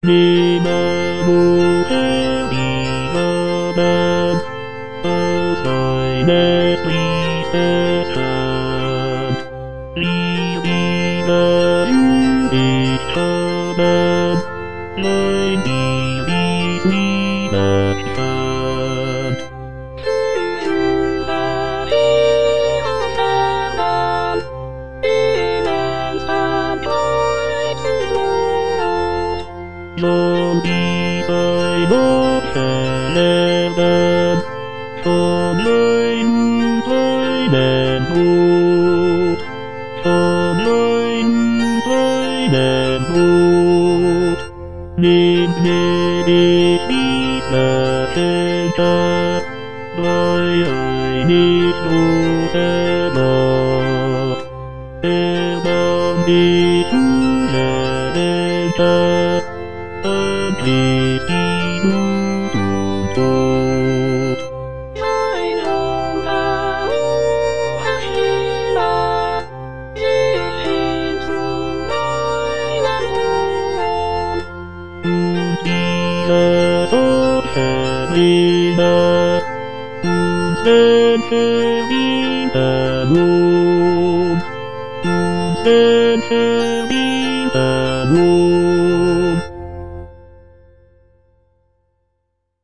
niemals erliegen, aus deines Liebes Hand. Liebe nicht haben, nein, die Liebe fand. Som vi sig bortfällen, som lögnen mot, som lögnen mot. Nimm med ditt livslängta, vad jag nicht osämart. Erbarm dich ungedenkta, Christi Not und Tod. Mein Hunger, Stille, ich hin zu deinem Ruhm. Und dieser Verwilder, uns den verwilderten Ruhm, uns den verwilderten